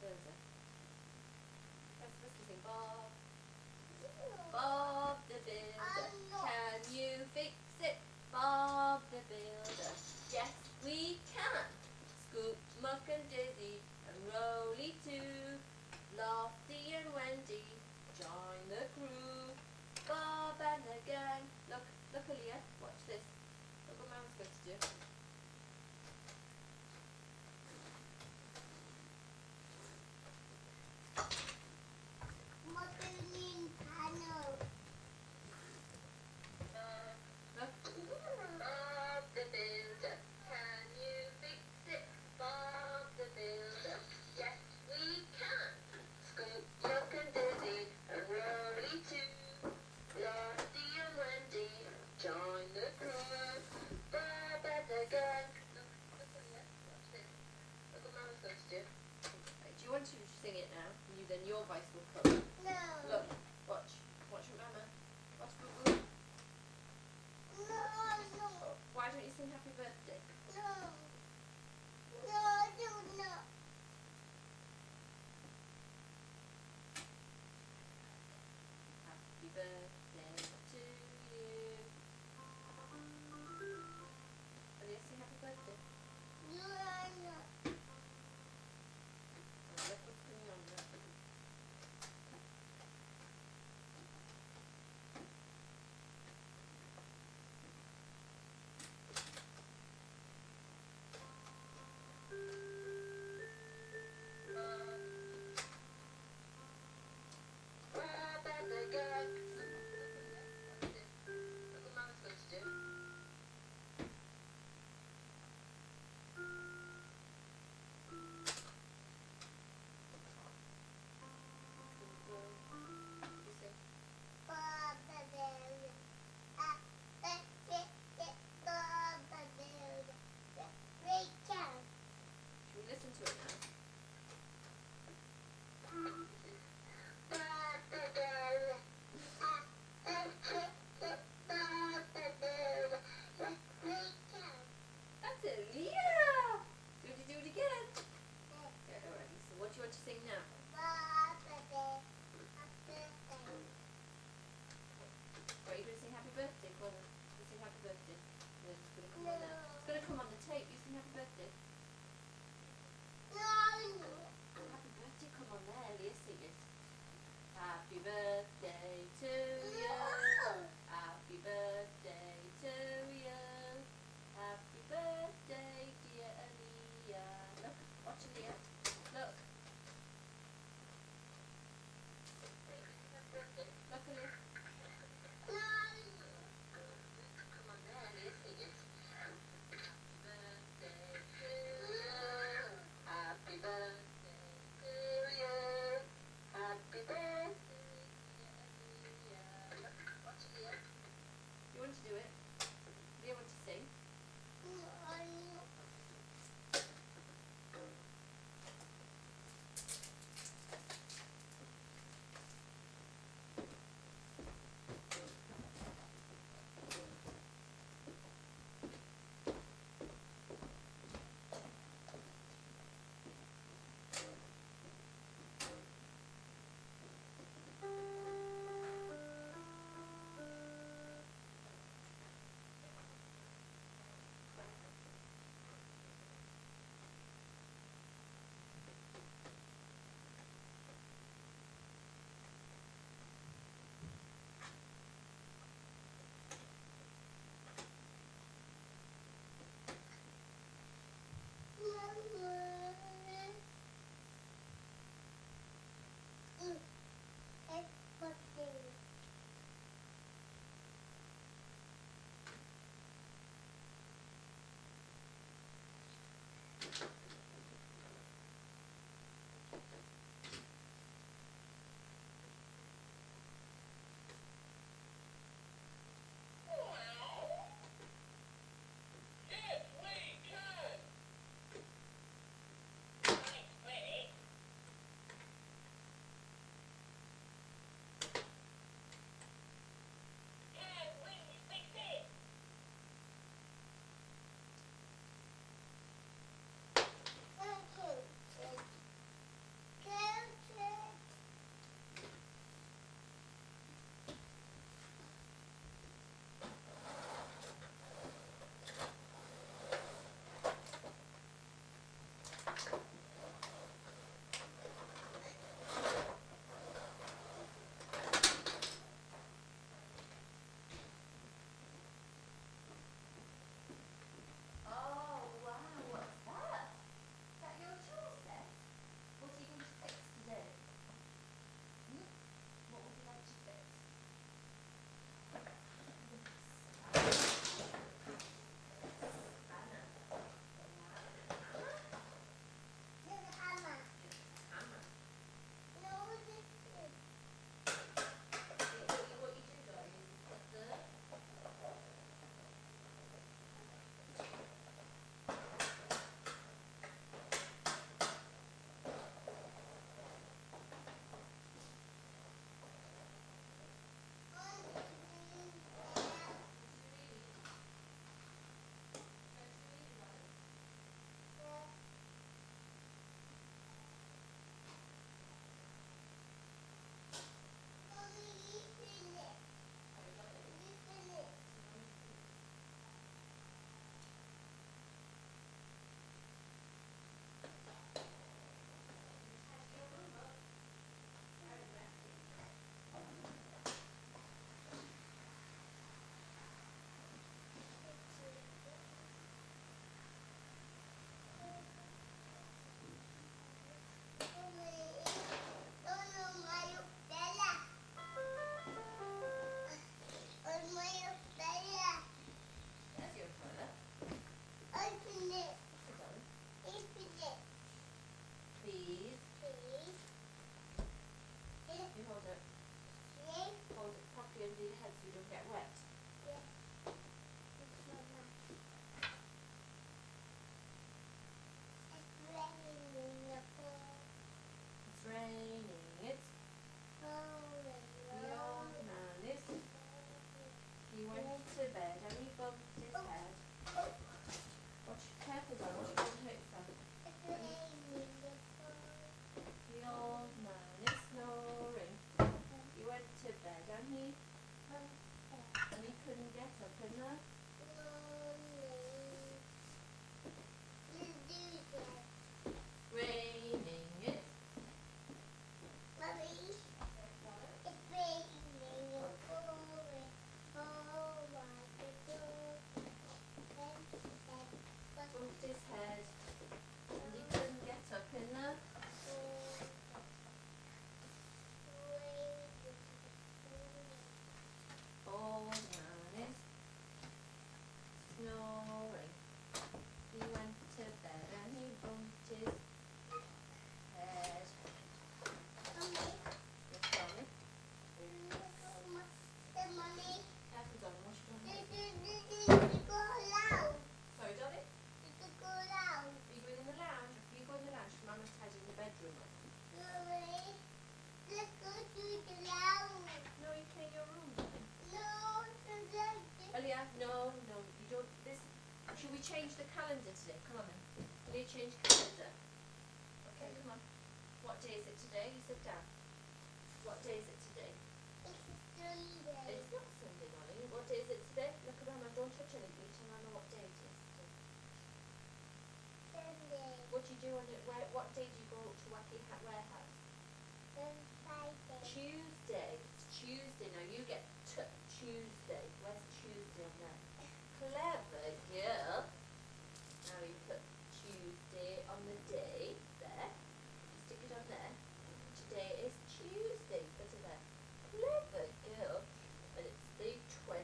builder. Let's sing Bob. Bob the builder, can you fix it? Bob the builder, yes we can. Scoop, Muck and Dizzy and Roly too. Lofty and Wendy, join the crew. Bob and the gang. Look, Aaliyah, watch this. Look what Mama's going to do. What day is it today? You sit down. What day is it today? It's Sunday. It's not Sunday, darling. What day is it today? Look around. Don't touch anything. Tell Mama what day it is today. Sunday. What do you do on it? What day do you go to Wacky Hat Warehouse? Friday. Tuesday. It's Tuesday. Now you get Tuesday. Where's Tuesday on there? Clever girl. Now you put Tuesday on the day there. Stick it on there. Today is Tuesday. Put it there. Clever girl. And it's the 20.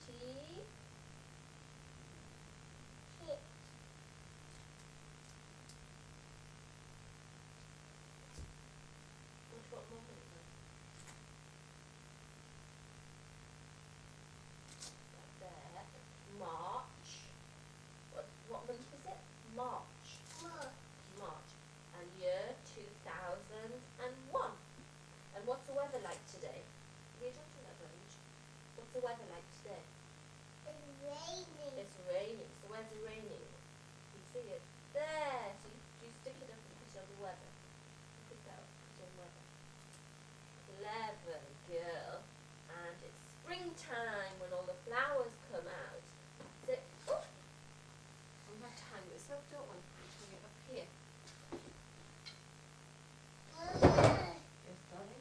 What moment is it? There. March. What month is it? March. March. And year 2001. And what's the weather like today? You don't do that, don't you? What's the weather like today? It's raining. It's raining. So where's it raining? You see it? There. So you stick it up and put it on the weather. Pick that up, put it on the weather. Clever girl. And it's springtime when all the flowers come out. So, oh, we have to hang this up, don't we? We hang it up here. Yes, darling.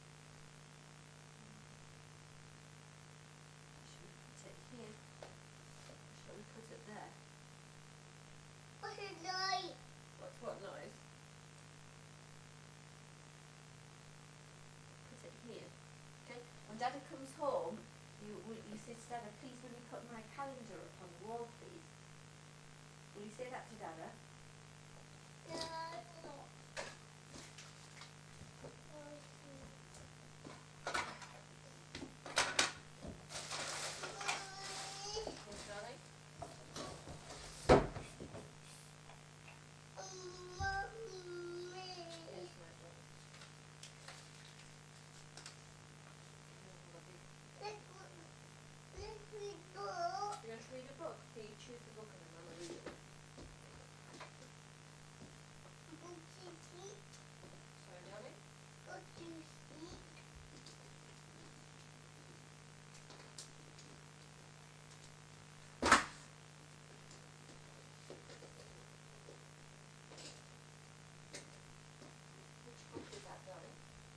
Should we put it here? Shall we put it there? What's a noise? What's what noise? Put it here. Okay? When Dada comes home, you say to Dada, please will you put my calendar up on the wall, please? Will you say that to Dada? No. Yes, darling? Yes, my darling. You want to read a book? Okay, you choose the book and then Mama read it. Sorry, darling? Which book is that, darling?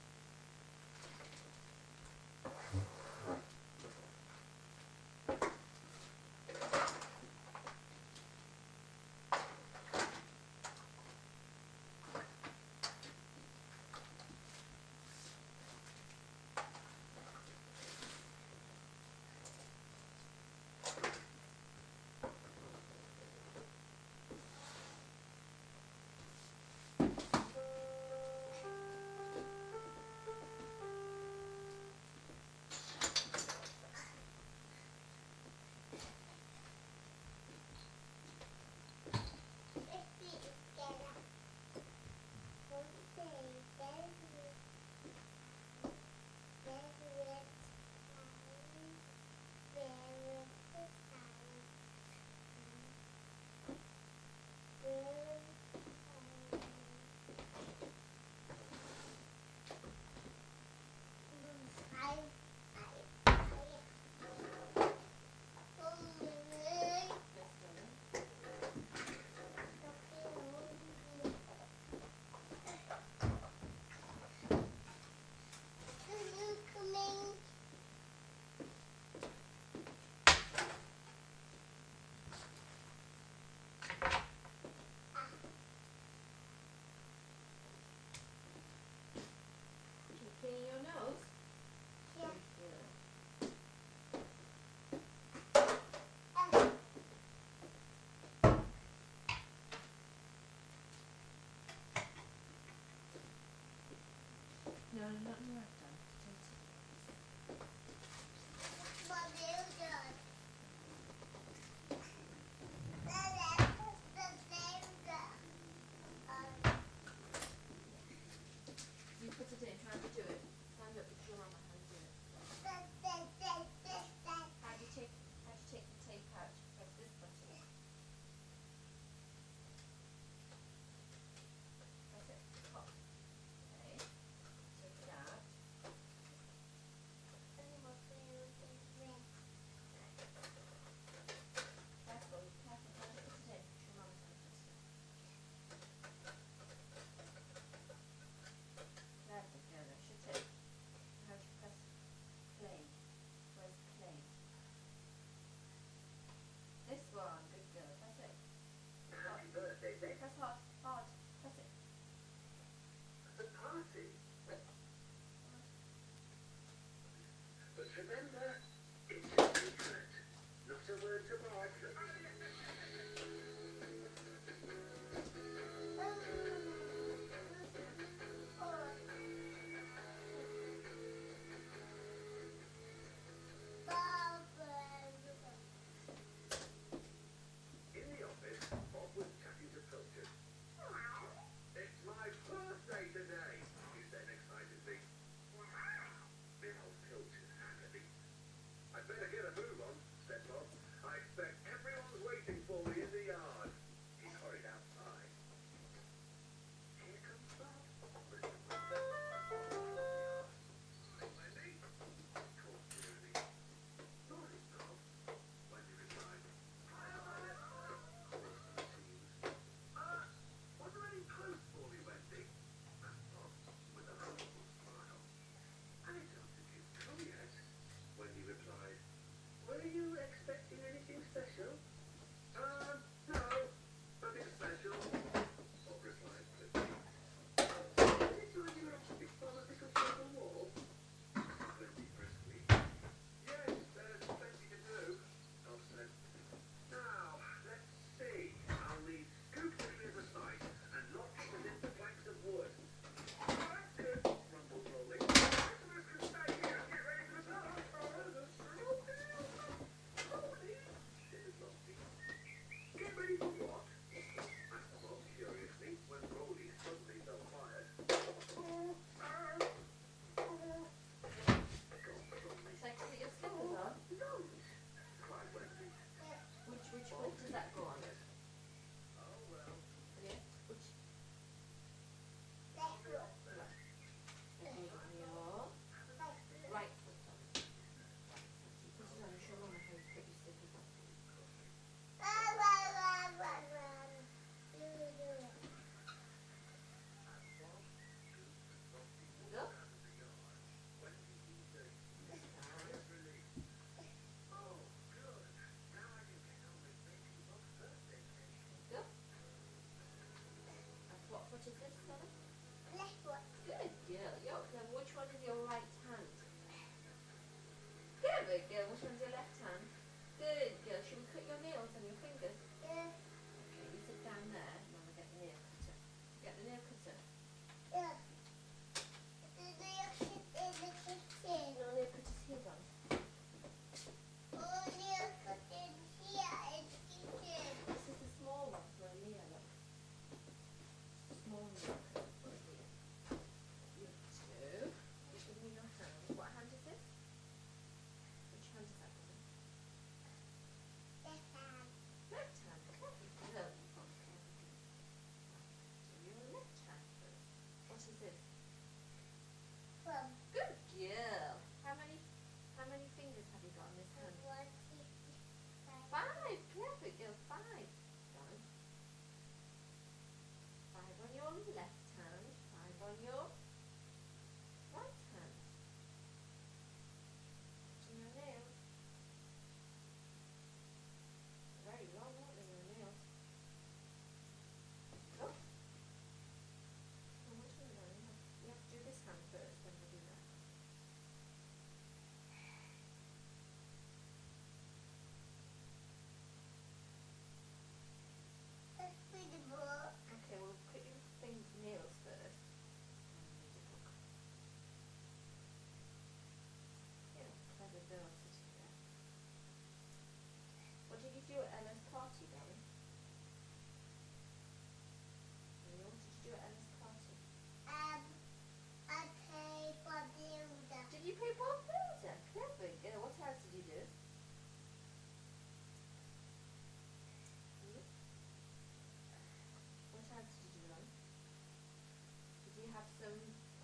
Yes, darling? Can you clean your nose? Yeah. Yeah. No, not in the left hand. You put it in. How do you do it? Stand up with your mama. How do you do it? How do you take the tape out? Press this button. Press it. Pop.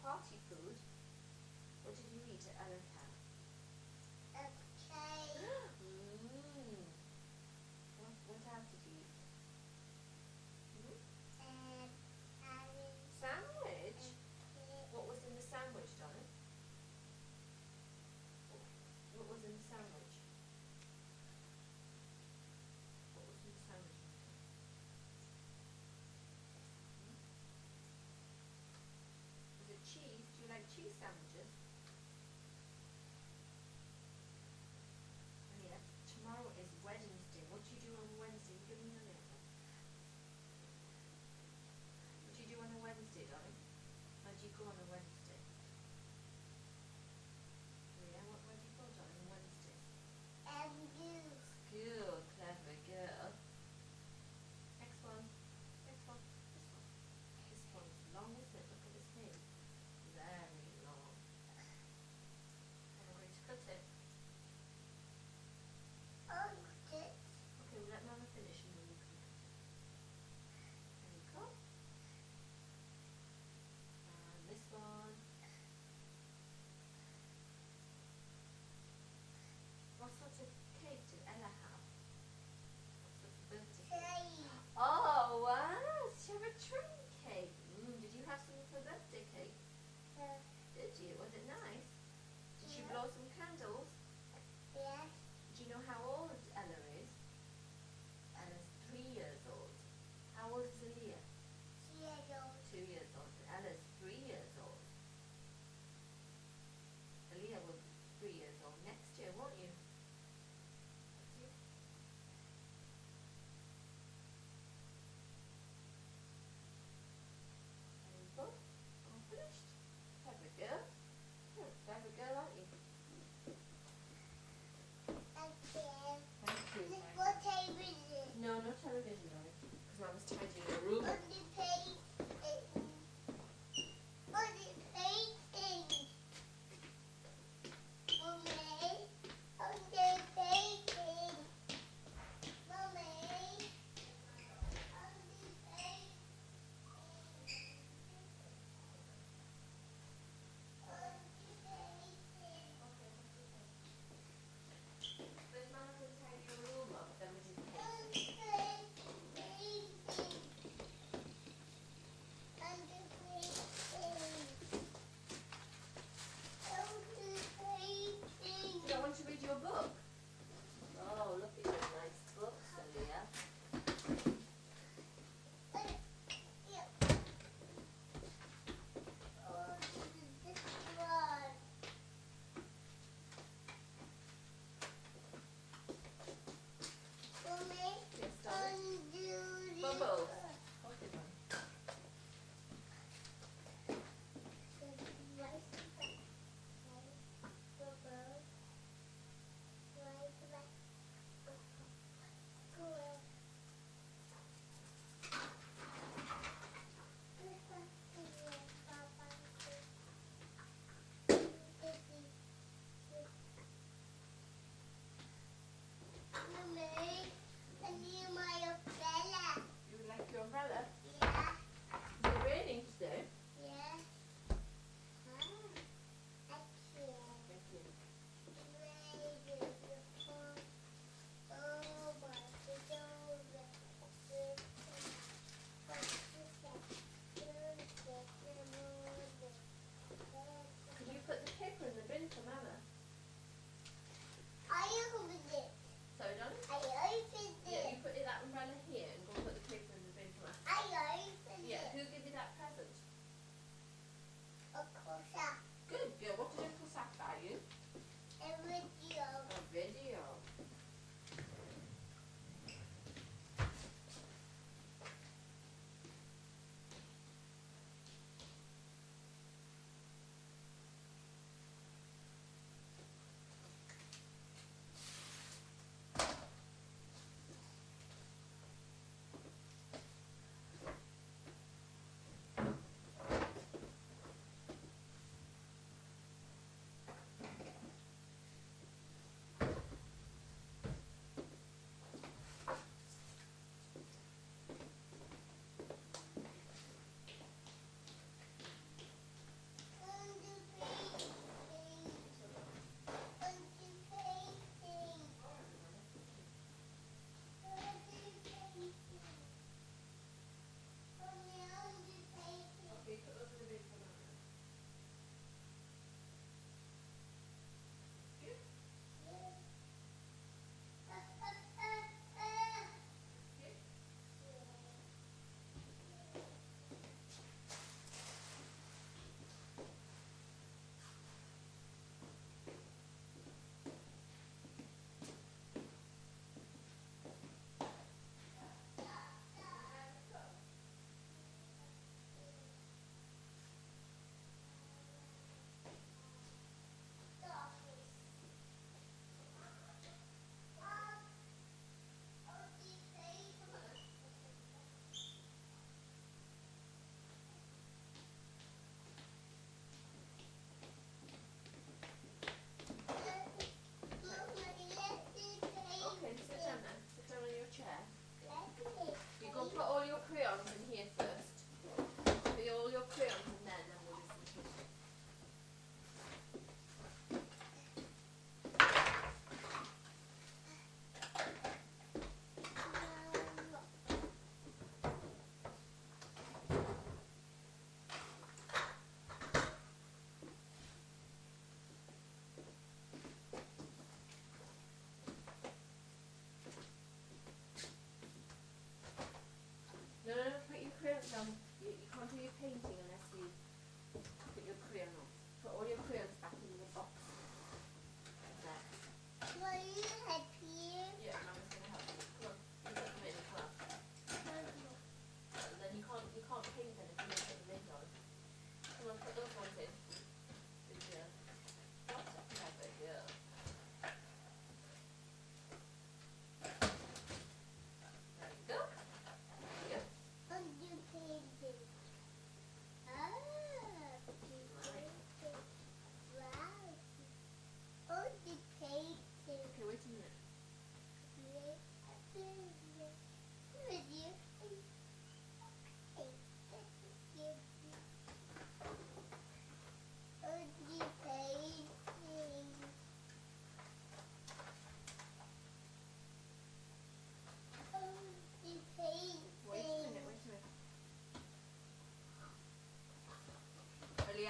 party food? What did you eat at Ella Camp? Okay. Mmm. What else did you eat? And having Sandwich? cake. What was in the sandwich, darling? What was in the sandwich? What was in the sandwich? Was it cheese? Do you like cheese sandwiches? Oh yeah. Tomorrow is Wednesday. What do you do on Wednesday? Give me your name. What do you do on a Wednesday, darling? Where do you go on a Wednesday? Oh yeah, where do you go, darling, on Wednesday? And you. School, clever girl. Next one. Next one. This one. This one's long, isn't it? Look at this name. Very long. And I'm going to cut it. Oh, this. Okay, we'll let Mama finish and then we can cut it. There we go. And this one. What sort of cake did Ella have? What sort of birthday cake? Play. Oh, wow! She had a train cake. Did you have some for birthday cake? Did you? Was it nice? Did she Yeah. blow some candles? Yes. Do you know how old Ella is? Ella's 3 years old. How old is Aaliyah? Zero. 2 years old. And Ella's 3 years old. Aaliyah will be 3 years old next year, won't you? See? There you go. All finished. Clever girl. You're a clever girl, aren't you?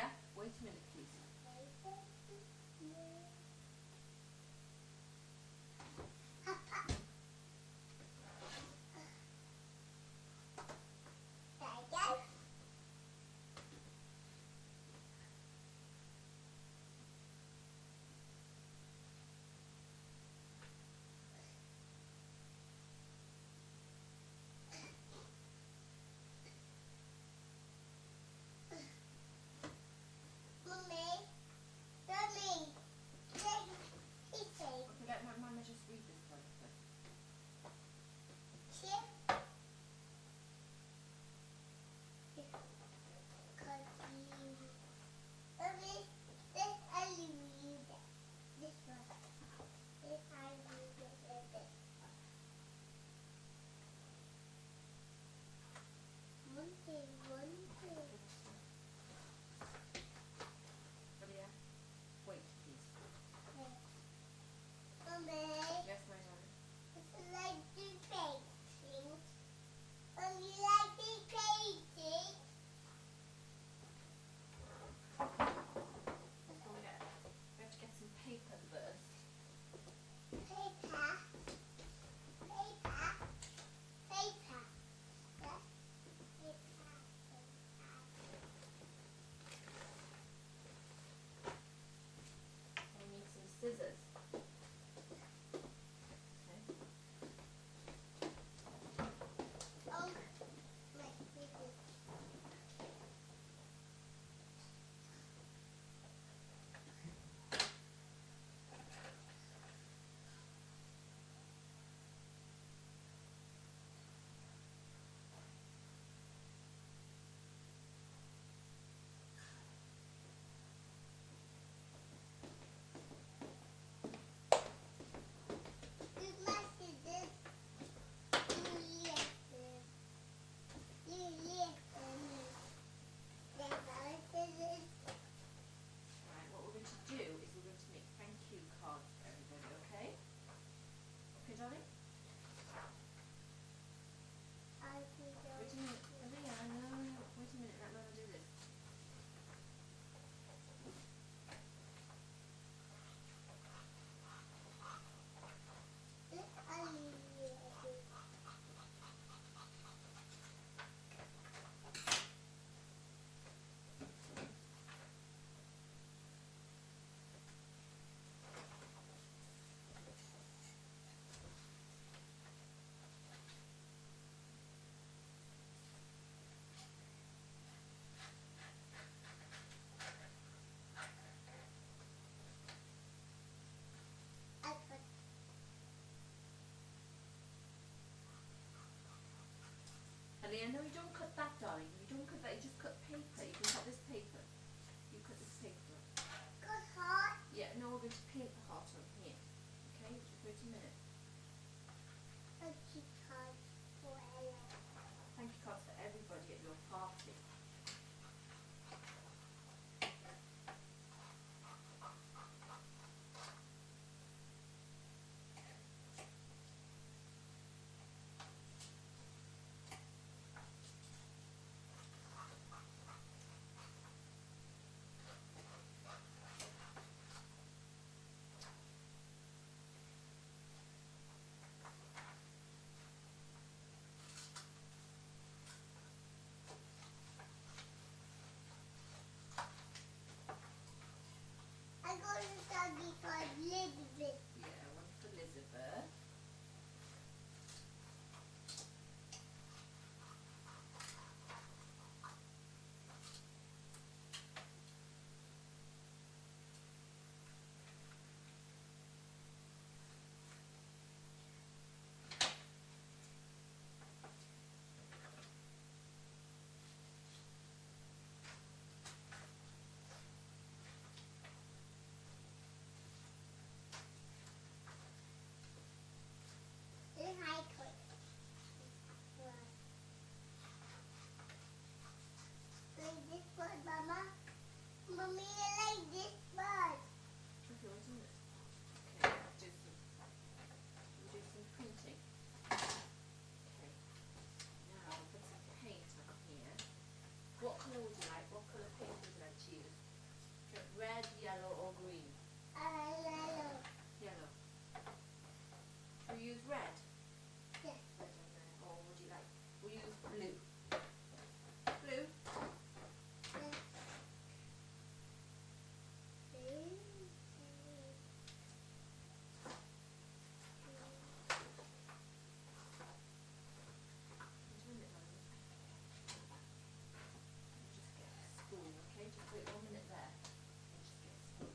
Yeah? Wait a minute, please. Okay, let my mama just read this one first. Olivia, wait, please. Yes, my darling. So we have to get some paper first. We need some scissors. Okay. Right, what we're going to do is we're going to make thank you cards for everybody, okay? Okay, darling? Wait a minute. Olivia, no. Wait a minute, let Mama do this. Olivia, no, you don't cut that, darling. You don't cut that. You just cut paper. You can cut this paper. You cut this paper. Yeah, no, we're going to paint the heart on here. Okay, just wait a minute. Thank you cards for everybody at your party. red? Yes. Red on there. Or would you like, we'll use blue. Blue? Just a minute, darling. Just get a spoon, okay? Just wait 1 minute there. And just get a spoon.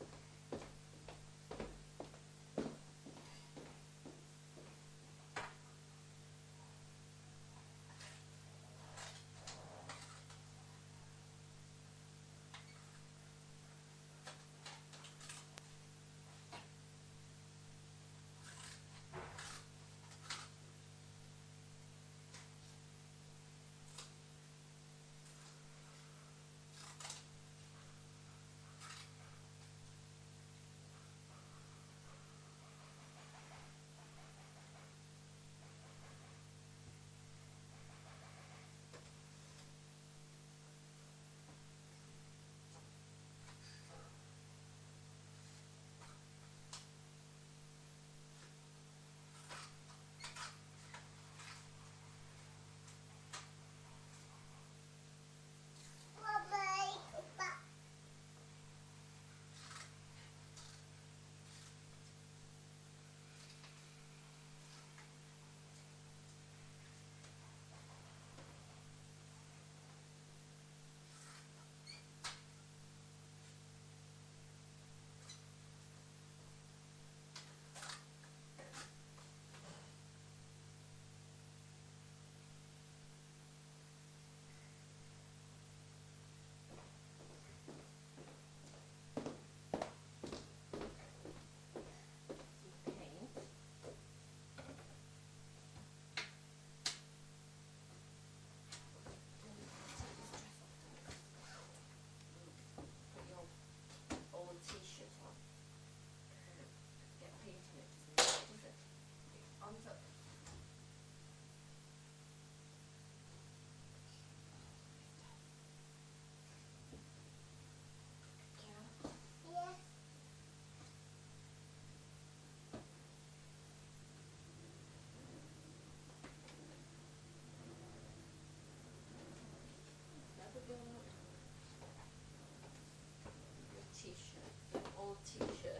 Old t-shirt.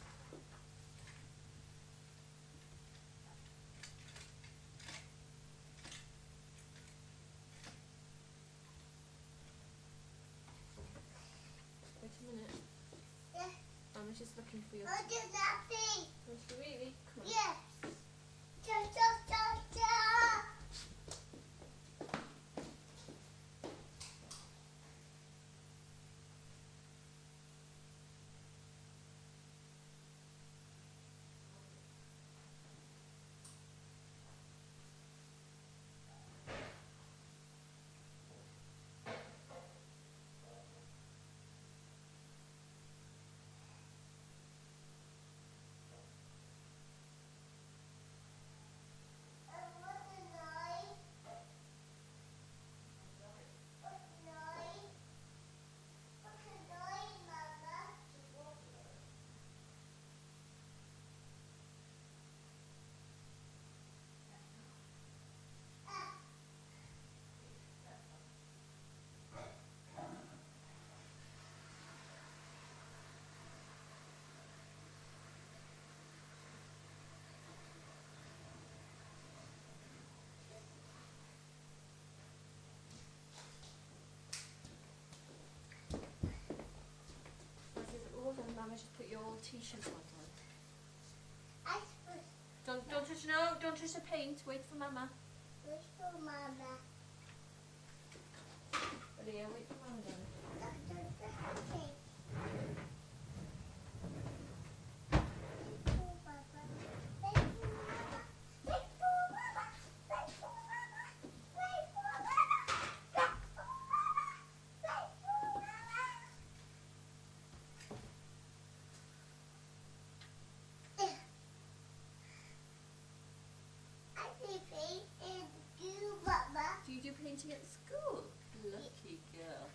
Wait a minute. Yes. I'm just looking for your. I do nothing. Was she really? Come on. Yes. Mama, just put your old t-shirt on. I suppose. Don't touch, no, don't touch the paint. Wait for Mama. Wait for Mama. Leah, wait for Mama then. Okay. Do you do painting at school? Lucky girl.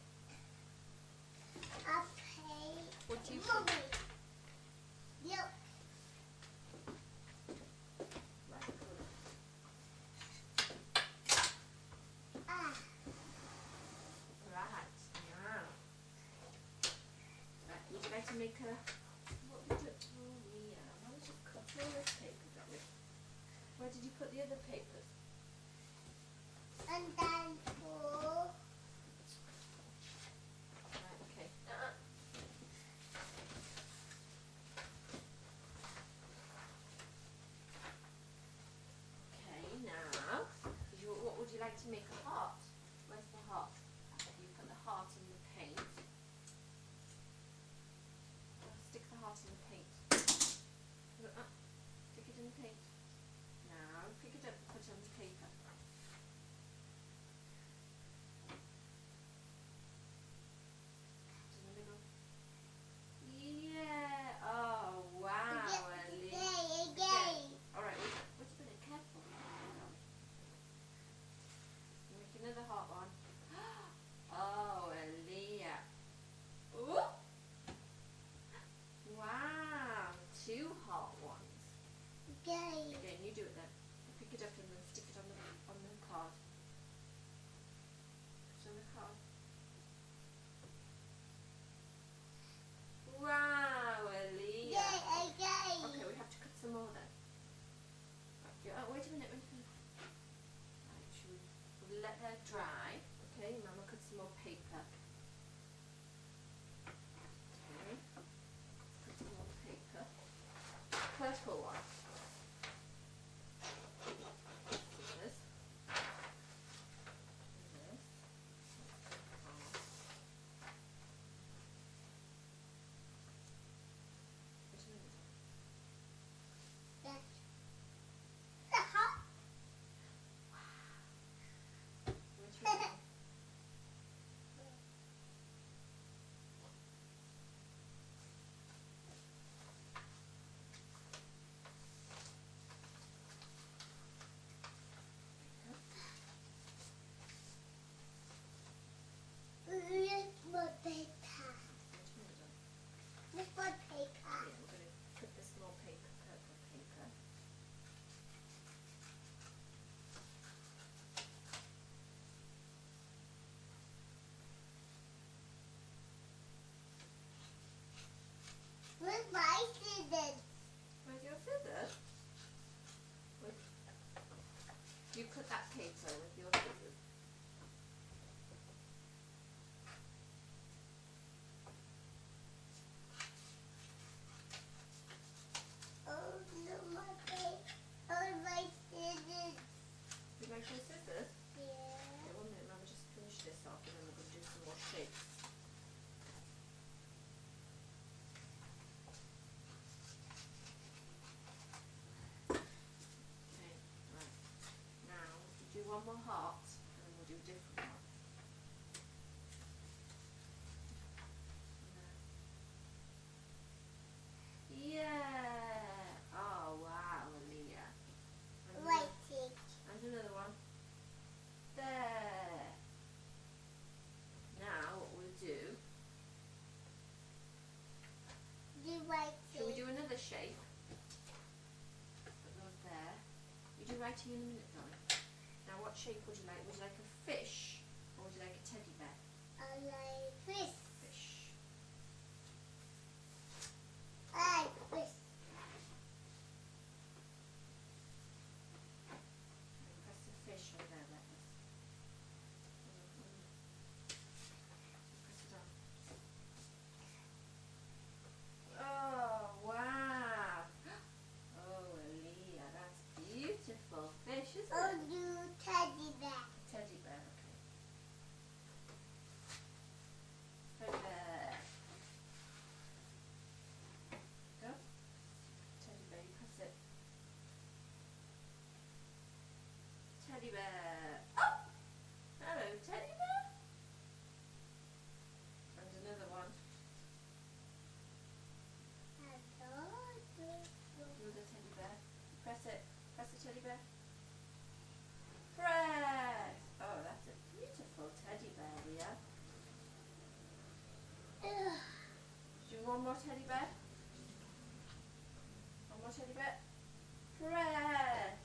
I paint. What do you Mommy. Yep. to make a... What did you... Oh, yeah. Why did you cut all this paper, Zoe? Where did you put the other papers? And then for Right, okay. Okay, now, what would you like to make a heart? Where's the heart? You put the heart in the paint. Stick the heart in the paint. Stick it in the paint. Now, pick it up and put it on the paper. In the middle. Yeah. Oh, wow, Ellie. again. Alright, wait a minute, careful. Make another hot one. Oh, Aaliyah. Ooh. Wow, 2 hot ones. Again. Again, you do it then. Pick it up and then stick it on the card. Put it on the card. Wow, Aaliyah. Again. Okay, we have to cut some more then. Oh, wait a minute, wait a minute. Right, should we let that dry? Okay, Mama cut some more paper. Okay, cut some more paper. Purple one. This. This. Wait a minute. Yes. The hot. Which one? This one paper. Which one is it? This one Yeah, paper. we're going to cut this more paper, purple paper. With my scissors. Where's your scissors? You cut that paper with your scissors. Oh no, my face. Oh, my scissors. You like your scissors? Yeah. Okay, 1 minute, Mama, just finish this off and then we're going to do some more shapes. Okay, right. Now, we'll do one more heart and then we'll do a different one. Yeah! Oh, wow, Aaliyah. And White another- it. And another one. There! Now, what we'll do, Do white shall we it. do another shape? Put those there. You do writing in a minute, darling. Now, what shape would you like? Would you like a fish or would you like a teddy bear? I like fish. Fish. I like fish. And press the fish on there like this. Press it on. Oh, wow. Oh, Aaliyah, that's beautiful fish, isn't Oh, it? you teddy bear. Teddy bear, okay. Teddy bear. Go. Teddy bear, you press it. Teddy bear. Oh! Hello, teddy bear. And another one. Do the teddy bear. Press it. Press the teddy bear. Press! Oh, that's a beautiful teddy bear, Leah. Do one more teddy bear. One more teddy bear. Press!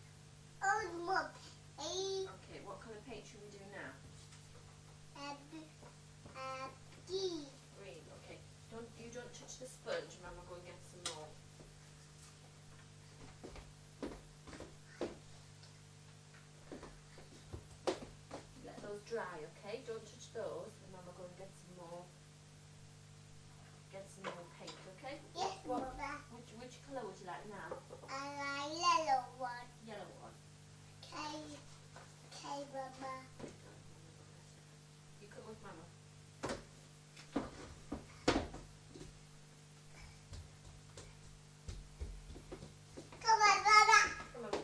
Oh, look. Okay, what colour paint should we do now? And dry, okay? Don't touch those. And Mama go and get some more paint, okay? Yes, What? Mama. Which colour would you like now? I like yellow one. Yellow one. Okay, Mama. You come with Mama. Come on, Mama. Come on.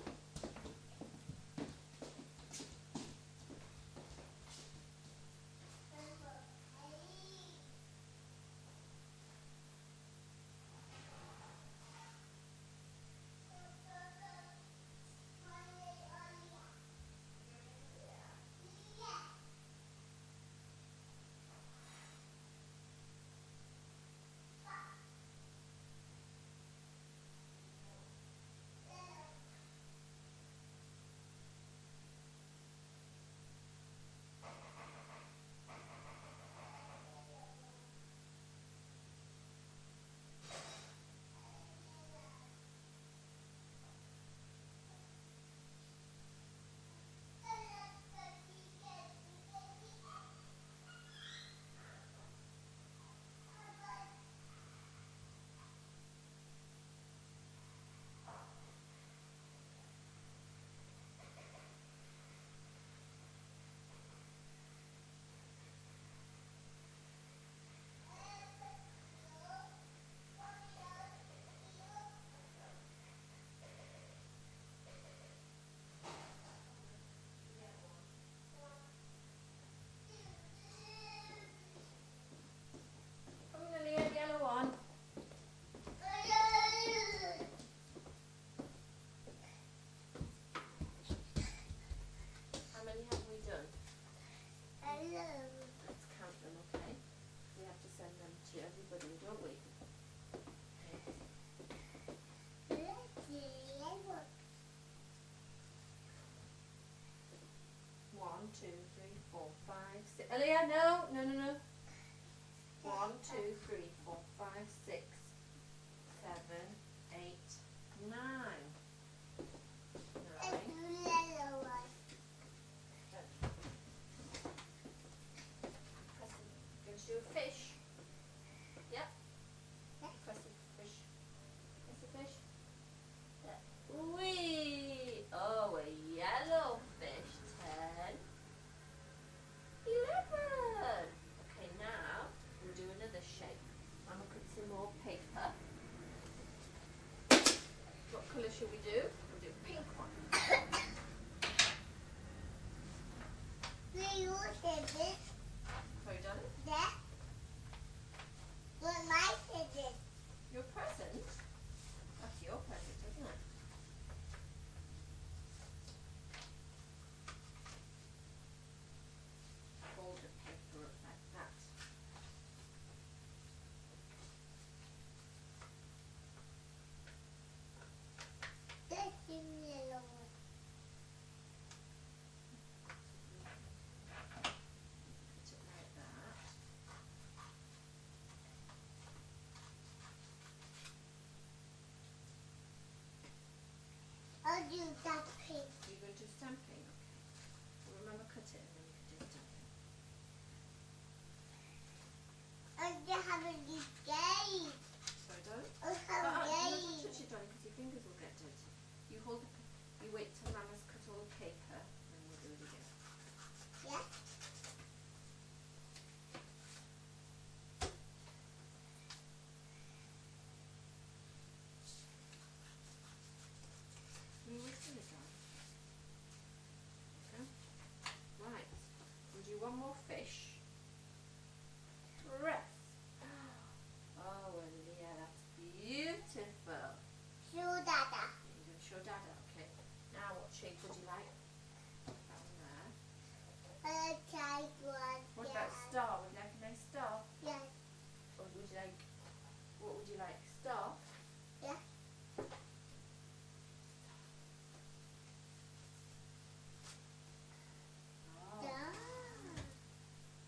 Come on, Lily, yellow one. How many have we done? Let's count them, okay? We have to send them to everybody, don't we? One, two, three, four, five, six. Aaliyah, no. 1, 2, 3, 4, 5, 6, 7, 8, 9. 9. Going to do a fish. Yep. Press the fish. Press the fish. Wee! Oh, a yellow fish. 10. 11. Okay, now we'll do another shape. I'm going to put some more paper. What colour should we do? We'll do pink one. Sorry, darling? Your present? That's your present, isn't it? Fold the paper up like that. Put it like that. I'll do that pink. You're going to do stamping, okay. Well, remember, cut it and then you can do stamping. I'm just having this game. Sorry, darling? I'm Don't having touch it, darling, because your fingers will get dirty. You hold the, you wait till Mama's cut all the paper, and we'll do it again. Yeah. You wait till it's done. Okay. Right. We'll do one more fish. Press. Oh, Aaliyah, that's beautiful. Show Dada. You're going to show Dada, okay. Now, what shape would you like? That one there. I'll try one. What about star? Would you like a nice star? Yes. Or would you like, what would you like? Star? Yeah. Oh. Yeah.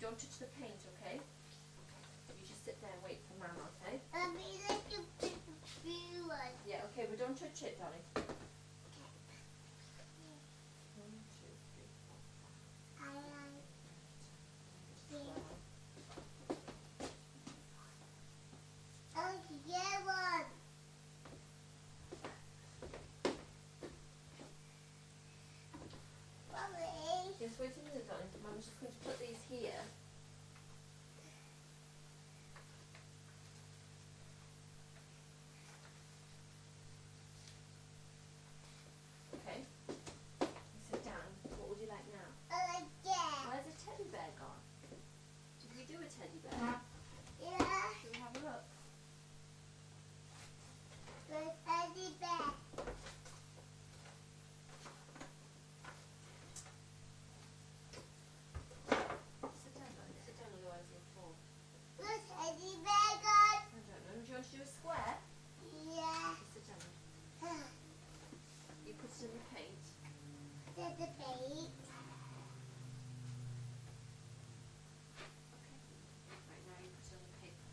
don't touch the paint, okay? You just sit there and wait for Mama, okay? Mommy, like a big blue one. Yeah, okay, but don't touch it, darling. Okay. 1, 2, 3, 4, 5. I like Wow. oh, yeah, one. Mommy. Just wait a minute, darling. Mama's just going to put these here. Okay. Sit down. What would you like now? I like that. Where's the teddy bear gone? Did we do a teddy bear? Yeah. Shall we have a look? With teddy bear. Sit down, darling. Sit down, otherwise you'll fall. With teddy bear gone. I don't know. Do you want to do a square? Yeah. Okay, sit down. You put it in the paint. There's the bait. Right, now you put it on the paper.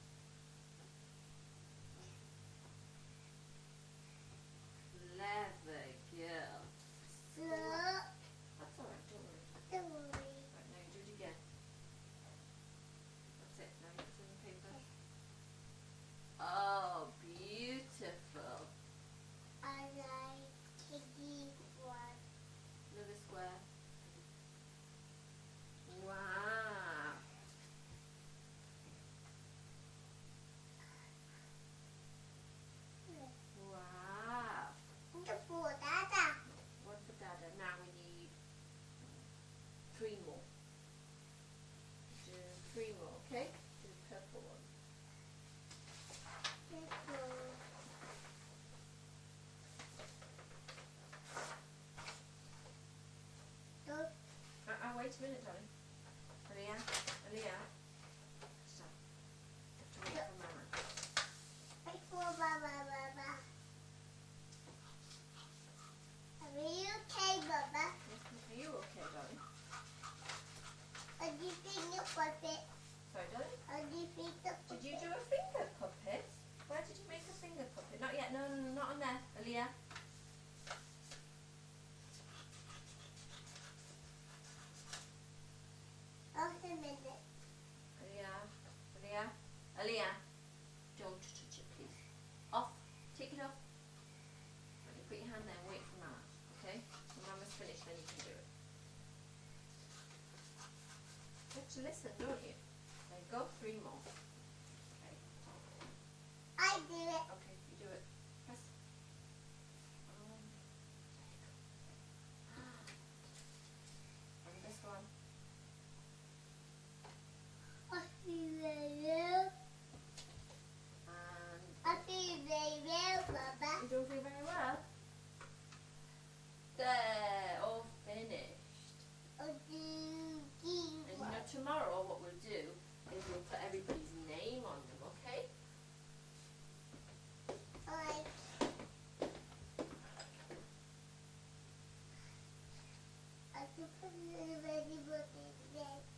Clever girl. Look. That's alright, don't worry. Don't worry. Right, now you do it again. That's it, now you put it on the paper. Oh, beautiful. I like piggy one. Another square. Wow. Wow. The poor dada. One for Dada. Now we need 3 more. Do 3 more, okay? Do the purple one. Wait a minute, darling. Aliyah, Aliyah. Stop. To wait for Mama. Are you okay, Baba? Are you okay, darling? How do you think you puppet? Sorry, darling? How do you think the puppet? Did you do a finger puppet? Where did you make a finger puppet? Not yet. No, no, no, not on there. Aliyah. Oh, a minute. Aliyah. Aliyah. Aliyah. Don't touch it, please. Off. Take it off. Right, you put your hand there and wait for Mama. Okay? When Mama's finished, then you can do it. You have to listen, don't you? There you go. 3 more. Okay. I do it. Okay, you do it. Press. And this one. I feel very well. And I feel very well, Baba. you don't feel very well. There, all finished. Oh, do you And now tomorrow what we'll do is we'll put everybody's name on them, okay? like I can put a little baby book in there.